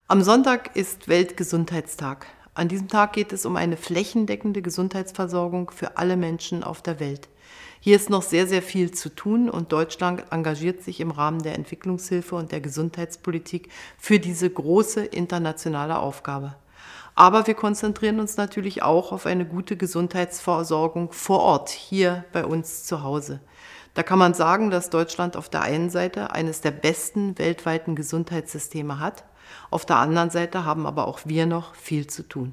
Am Sonntag ist Weltgesundheitstag. An diesem Tag geht es um eine flächendeckende Gesundheitsversorgung für alle Menschen auf der Welt. Hier ist noch sehr, sehr viel zu tun und Deutschland engagiert sich im Rahmen der Entwicklungshilfe und der Gesundheitspolitik für diese große internationale Aufgabe. Aber wir konzentrieren uns natürlich auch auf eine gute Gesundheitsversorgung vor Ort, hier bei uns zu Hause. Da kann man sagen, dass Deutschland auf der einen Seite eines der besten weltweiten Gesundheitssysteme hat. Auf der anderen Seite haben aber auch wir noch viel zu tun.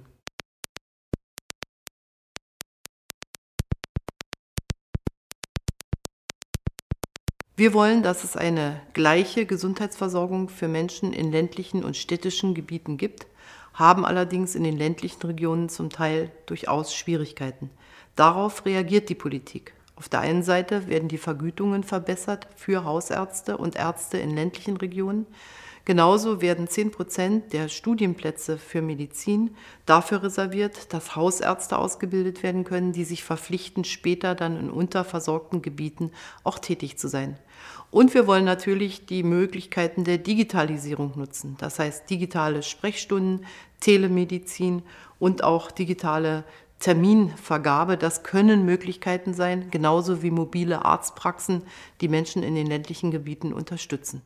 Wir wollen, dass es eine gleiche Gesundheitsversorgung für Menschen in ländlichen und städtischen Gebieten gibt, haben allerdings in den ländlichen Regionen zum Teil durchaus Schwierigkeiten. Darauf reagiert die Politik. Auf der einen Seite werden die Vergütungen verbessert für Hausärzte und Ärzte in ländlichen Regionen. Genauso werden 10% der Studienplätze für Medizin dafür reserviert, dass Hausärzte ausgebildet werden können, die sich verpflichten, später dann in unterversorgten Gebieten auch tätig zu sein. Und wir wollen natürlich die Möglichkeiten der Digitalisierung nutzen. Das heißt digitale Sprechstunden, Telemedizin und auch digitale Terminvergabe. Das können Möglichkeiten sein, genauso wie mobile Arztpraxen, die Menschen in den ländlichen Gebieten unterstützen.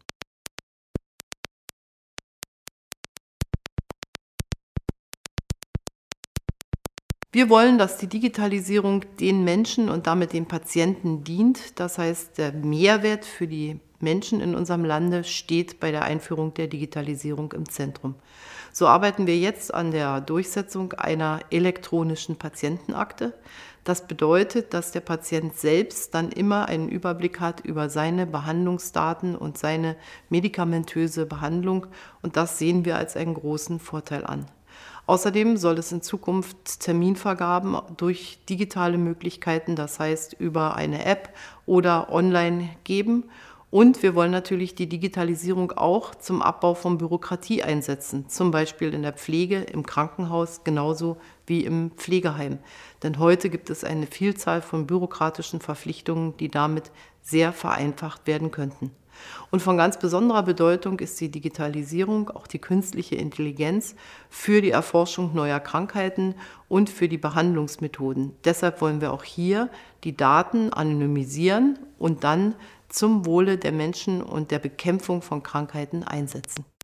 Wir wollen, dass die Digitalisierung den Menschen und damit den Patienten dient. Das heißt, der Mehrwert für die Menschen in unserem Lande steht bei der Einführung der Digitalisierung im Zentrum. So arbeiten wir jetzt an der Durchsetzung einer elektronischen Patientenakte. Das bedeutet, dass der Patient selbst dann immer einen Überblick hat über seine Behandlungsdaten und seine medikamentöse Behandlung. Und das sehen wir als einen großen Vorteil an. Außerdem soll es in Zukunft Terminvergaben durch digitale Möglichkeiten, das heißt über eine App oder online geben. Und wir wollen natürlich die Digitalisierung auch zum Abbau von Bürokratie einsetzen, zum Beispiel in der Pflege, im Krankenhaus, genauso wie im Pflegeheim. Denn heute gibt es eine Vielzahl von bürokratischen Verpflichtungen, die damit sehr vereinfacht werden könnten. Und von ganz besonderer Bedeutung ist die Digitalisierung, auch die künstliche Intelligenz, für die Erforschung neuer Krankheiten und für die Behandlungsmethoden. Deshalb wollen wir auch hier die Daten anonymisieren und dann zum Wohle der Menschen und der Bekämpfung von Krankheiten einsetzen.